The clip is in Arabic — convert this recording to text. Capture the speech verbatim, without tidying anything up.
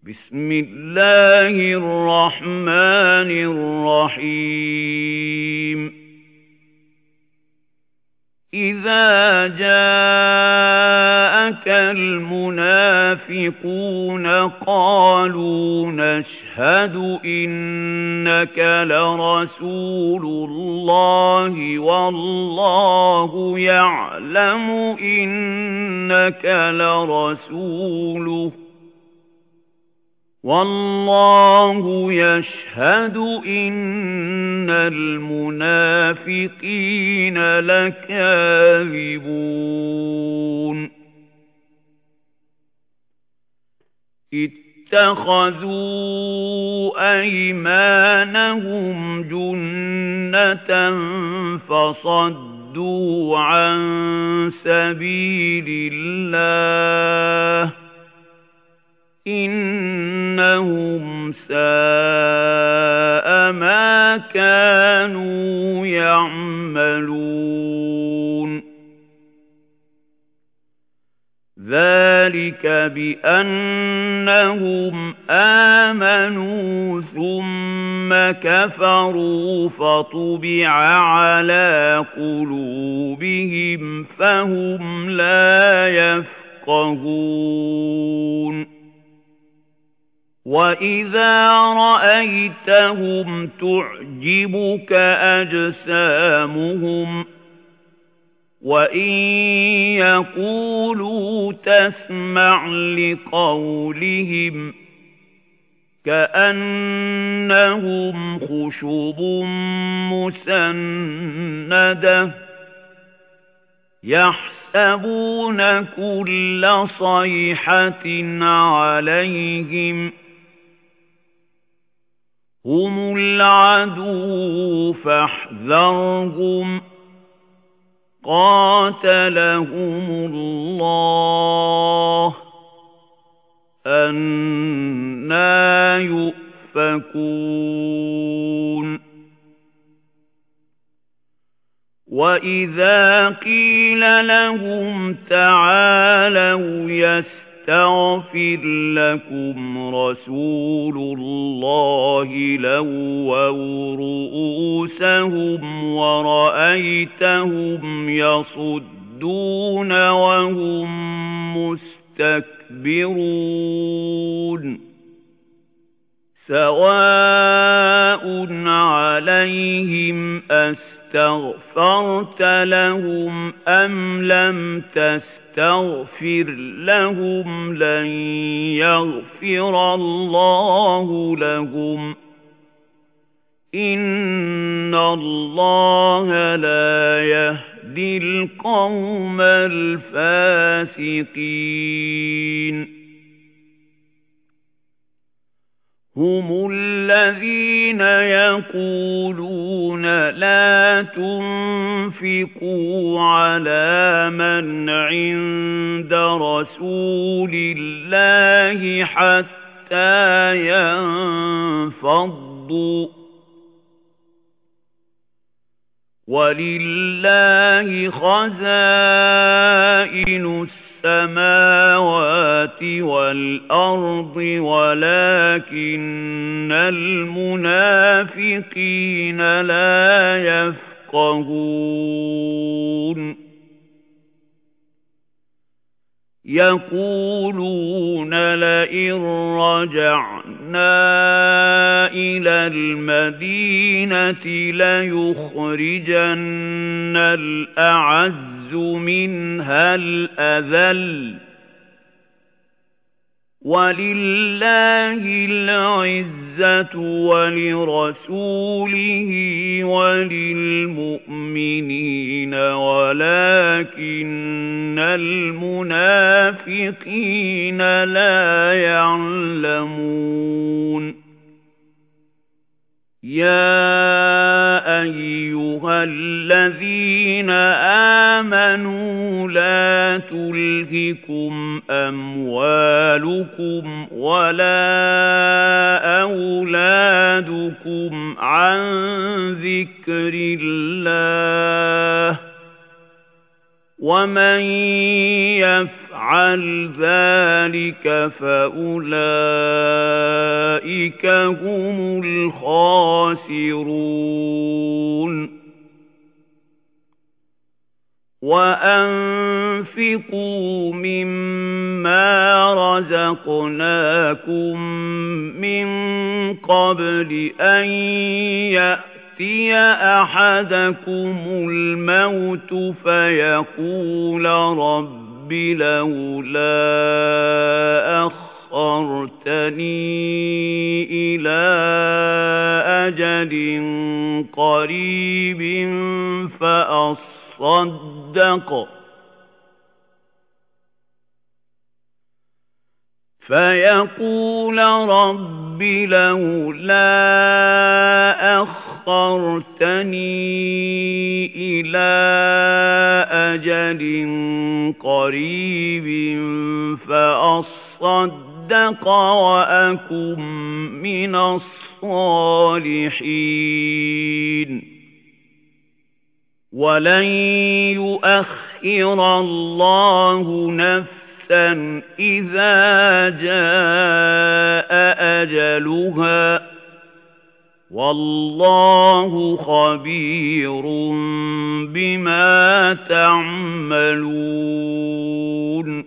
بسم الله الرحمن الرحيم إذا جاءك المنافقون قالوا نشهد إنك لرسول الله والله يعلم إنك لرسوله والله يشهد إن المنافقين لكاذبون اتخذوا أيمانهم جنة فصدوا عن سبيل الله إنهم ساء ما كانوا يعملون ذلك بأنهم آمنوا ثم كفروا فطبع على قلوبهم فهم لا يفقهون وَإِذَا رَأَيْتَهُمْ تُعْجِبُكَ أَجْسَامُهُمْ وَإِنْ يَقُولُوا تَسْمَعْ لِقَوْلِهِمْ كَأَنَّهُمْ خُشُبٌ مُّسَنَّدَةٌ يَحْسَبُونَ كُلَّ صَيْحَةٍ عَلَيْهِمْ هم العدو فاحذرهم قاتلهم الله أَنَّى يُؤْفَكُونَ وَإِذَا قِيلَ لَهُمْ تَعَالَوْا يَسْتَغْفِرْ لَكُمْ رَسُولُ اللَّهِ لَوَّوْا رُءُوسَهُمْ وَرَأَيْتَهُمْ يَصُدُّونَ وَهُمْ مُسْتَكْبِرُونَ سَوَاءٌ عَلَيْهِمْ أَسْتَغْفَرْتَ لَهُمْ أَمْ لَمْ تَسْتَغْفِرْ لَهُمْ لَنْ يَغْفِرَ اللَّهُ لَهُمْ إِنَّ اللَّهَ لَا يَهْدِي الْقَوْمَ الْفَاسِقِينَ هم الذين يقولون لا تنفقوا على من عند رسول الله حتى ينفضوا ولله خزائن السماوات والأرض ولكن المنافقين لا يفقهون يقولون لئن رجعنا إلى المدينة ليخرجن الأعز منها الأذل ولله العزة ولرسوله وللمؤمنين ولكن المنافقين لا يعلمون يا أيها الذين آمنوا لا تلهكم أموالكم ولا أولادكم عن ذكر الله ومن يفعل يفعل ذلك فأولئك هم الخاسرون وأنفقوا مما رزقناكم من قبل أن يأتي أحدكم الموت فيقول رب لولا أخرتني إلى أجل قريب فأصدق فيقول رب لولا أخرتني إلى أجل قريب فأصدق وأكن من الصالحين ولن يؤخر الله نفسا إذا جاء أجلها والله خبير بما تعملون